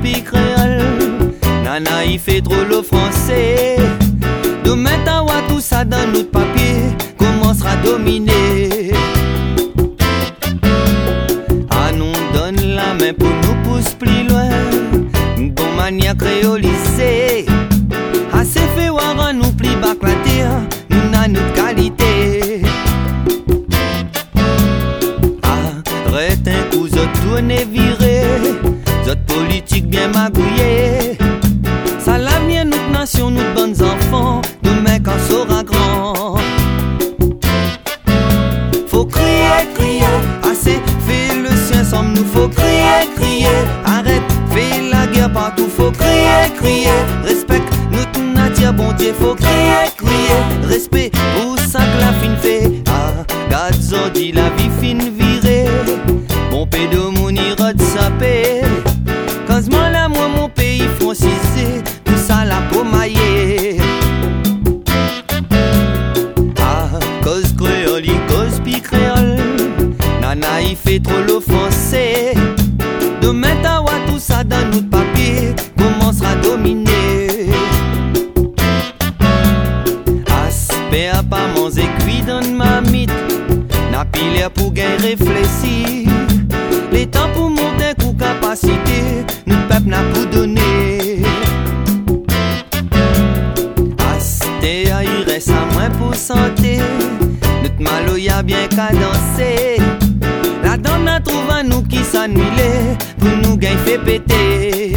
pi créole. Nana il fait trop le français. Demain t'as tout ça dans notre papier commencera à dominer. Ah nous donne la main pour nous pousser plus loin. Bon manière créolisée. Assez fait voir nous plus bas que la terre. Nous n'a notre qualité. Arrête un coup, zot tourner viré. Zot politique bien magouillé. Ça l'avenir notre nation, notre bonnes enfants. Demain quand sera grand. Faut crier, crier. Assez fait le sien somme nous. Faut crier, crier. Arrête, fait la guerre partout. Faut crier, crier. Respecte notre nature, bon Dieu. Faut crier, crier. Respect pour ça que la fin fait. Ah, garde dit la vie fin virée. Mon pédo mon ira de saper. Quand moi là moi mon pays francisé. Tout ça la pomaillé. Ah, cause créole, cause pi créole. Nana il fait trop l'offensé. Demain t'as tout ça dans notre papier commencera à dominer. Aspect à pas manger cuit dans ma mythe. N'a pile pour gain réfléchir. Les temps pour monter coup capacité. Notre peuple n'a pour donner. Aspect à il reste à moins pour santé. Notre malo y a bien cadencé. La donne a trouvé à nous qui s'ennuie pour nous gain fait péter.